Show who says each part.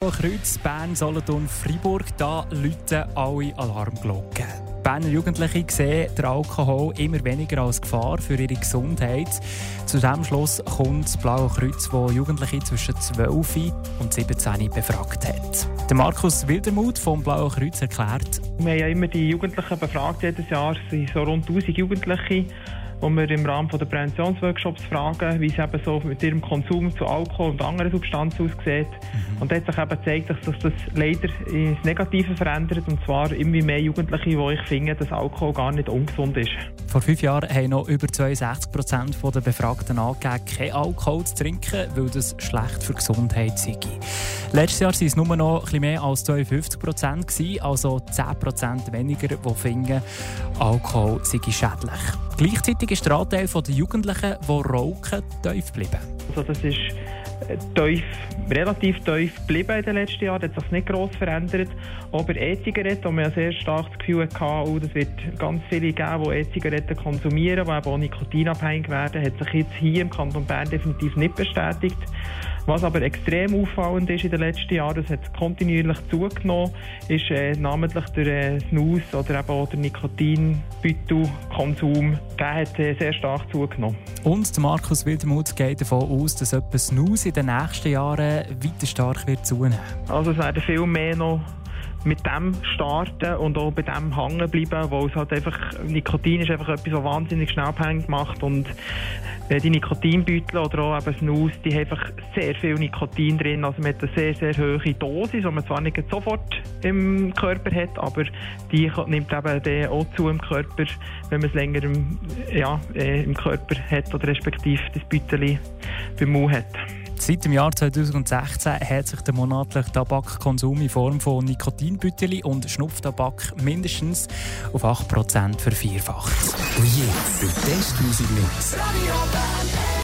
Speaker 1: Blaue Kreuz, Bern, Solothurn, Freiburg, da läuten alle Alarmglocken. Die Berner Jugendliche sehen den Alkohol immer weniger als Gefahr für ihre Gesundheit. Zu diesem Schluss kommt das Blaue Kreuz, das Jugendliche zwischen 12 und 17 befragt hat. Der Markus Wildermuth vom Blauen Kreuz erklärt:
Speaker 2: Wir haben ja immer die Jugendlichen befragt jedes Jahr. Es sind so rund 1000 Jugendliche, wo wir im Rahmen der Präventionsworkshops fragen, wie es eben so mit ihrem Konsum zu Alkohol und anderen Substanzen aussieht. Und da hat sich eben gezeigt, dass sich das leider ins Negative verändert. Und zwar immer mehr Jugendliche, die ich finde, dass Alkohol gar nicht ungesund ist.
Speaker 1: Vor 5 Jahren haben noch über 62% der Befragten angegeben, keinen Alkohol zu trinken, weil das schlecht für die Gesundheit sei. Letztes Jahr waren es nur noch etwas mehr als 52%, also 10% weniger, die finden, Alkohol sei schädlich. Gleichzeitig ist der Anteil der Jugendlichen, die rauchen, tief geblieben.
Speaker 2: Also das ist relativ tief geblieben in den letzten Jahren. Das hat sich nicht gross verändert. Auch bei E-Zigaretten, wo man ja sehr stark das Gefühl hatte, es wird ganz viele geben, die E-Zigaretten konsumieren, die eben auch nikotinabhängig werden, hat sich jetzt hier im Kanton Bern definitiv nicht bestätigt. Was aber extrem auffallend ist in den letzten Jahren, das hat kontinuierlich zugenommen, ist namentlich der Snus oder eben auch der Nikotinbeutelkonsum. Der hat sehr stark zugenommen.
Speaker 1: Und Markus Wildermuth geht davon aus, dass etwa Snus in den nächsten Jahren weiter stark wird zunehmen.
Speaker 2: Also es werden viel mehr noch mit dem starten und auch bei dem hängen bleiben, weil es halt einfach, Nikotin ist einfach etwas, was wahnsinnig schnell abhängig macht, und die Nikotinbeutel oder auch eben Snus, die haben einfach sehr viel Nikotin drin, also man hat eine sehr, sehr hohe Dosis, die man zwar nicht sofort im Körper hat, aber die nimmt eben dann auch zu im Körper, wenn man es länger im Körper hat oder respektive das Beutel beim Mund hat.
Speaker 1: Seit dem Jahr 2016 hat sich der monatliche Tabakkonsum in Form von Nikotinbütteln und Schnupftabak mindestens auf 8% vervierfacht.
Speaker 3: Und jetzt der Best Music Mix.